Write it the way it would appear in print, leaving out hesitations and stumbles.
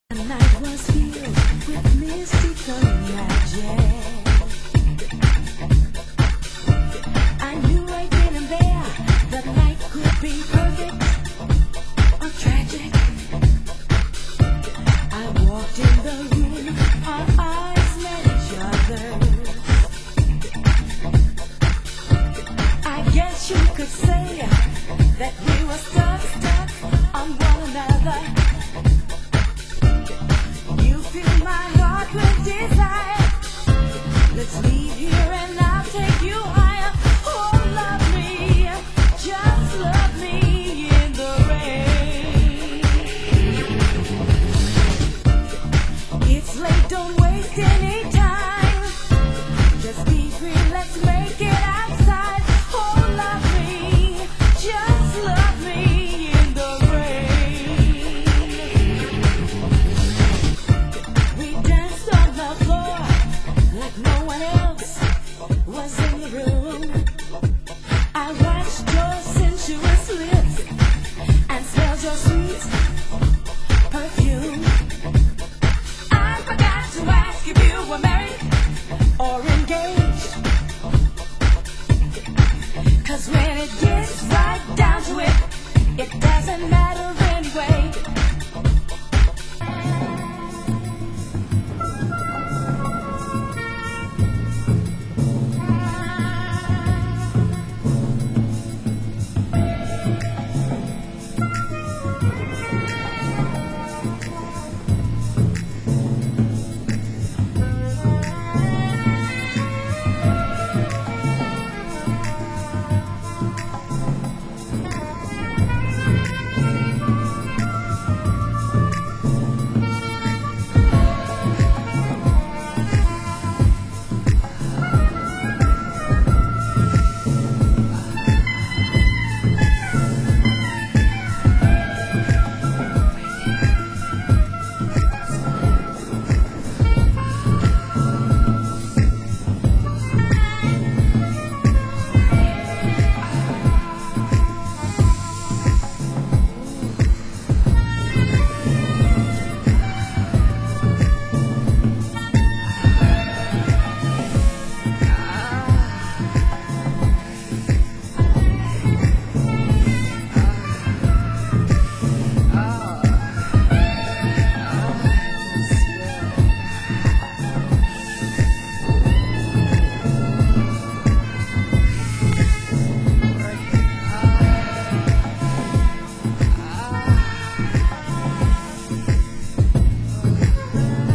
The night was filled with mystical magic. I knew right then and there that night could be perfect or tragic. I walked in the room, our eyes met each other. I guess you could say that we were stuck on one another. Fill my heart with desire. Let's leave here and I'll take you higher. Oh, love me, just love me in the rain. It's late, don't waste any time. Just be free, let's make it outside. Oh, love me, just love me in the rain. We danced on the floor like no one else was in the room. I watched your sensuous lips and smelled your sweet